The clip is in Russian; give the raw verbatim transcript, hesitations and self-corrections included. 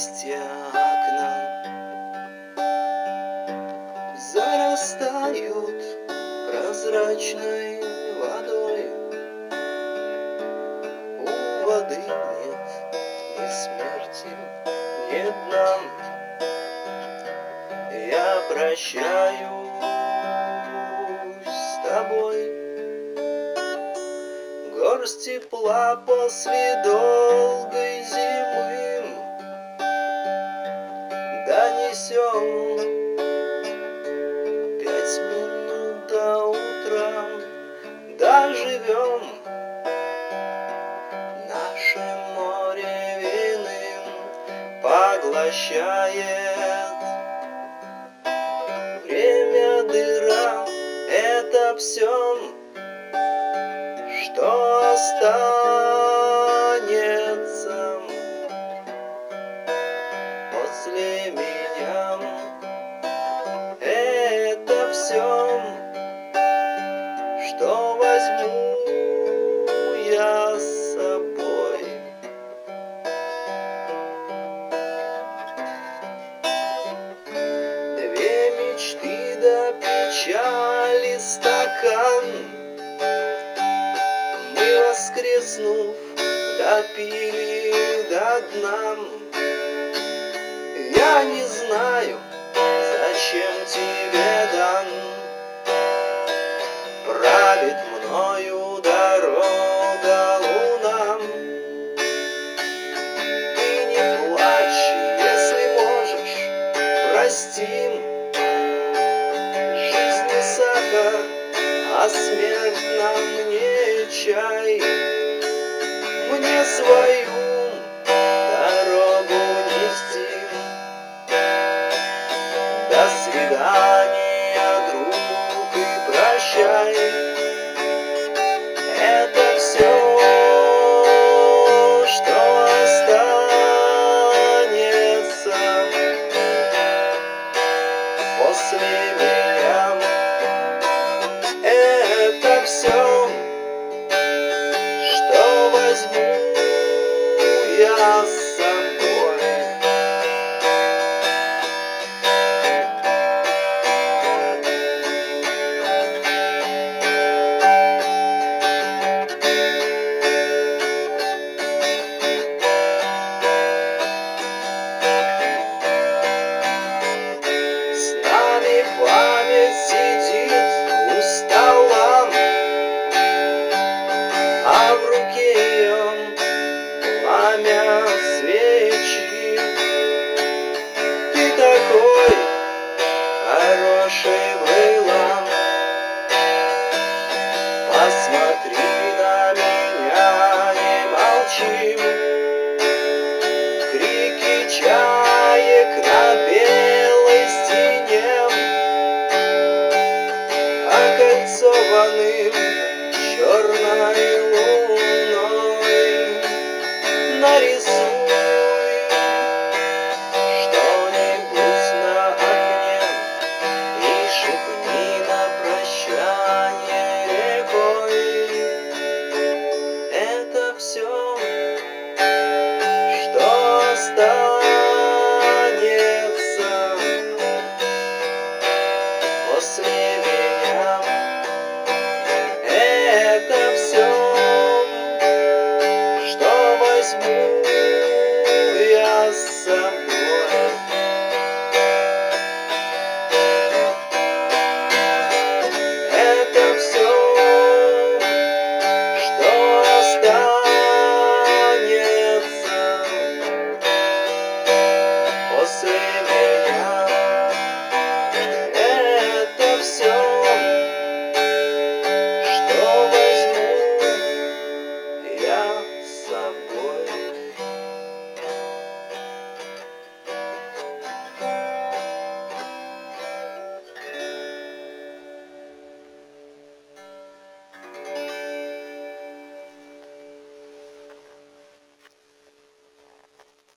листья окна зарастают прозрачной водой. У воды нет ни смерти, ни дна. Я прощаюсь с тобой. Горсть тепла после долгой зимы донесем пять минут до утра. Доживем наше море виным поглощает. Время дыра — это все, что останется после меня. Это все, что возьму я с собой. Две мечты до печали стакан мы, воскреснув, допили до дна. Я не знаю, зачем тебе